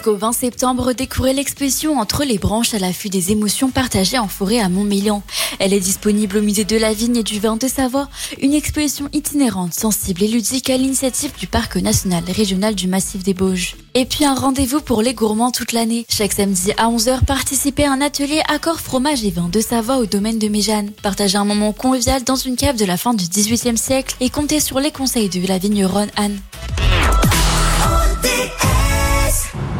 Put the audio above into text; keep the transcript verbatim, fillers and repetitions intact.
Jusqu'au vingt septembre, découvrez l'exposition Entre les branches à l'affût des émotions partagées en forêt à Montmélian. Elle est disponible au musée de la Vigne et du Vin de Savoie, une exposition itinérante, sensible et ludique à l'initiative du Parc national régional du Massif des Bauges. Et puis un rendez-vous pour les gourmands toute l'année. Chaque samedi à onze heures, participez à un atelier accord fromage et vin de Savoie au domaine de Méjeanne. Partagez un moment convivial dans une cave de la fin du dix-huitième siècle et comptez sur les conseils de la vigneronne Anne.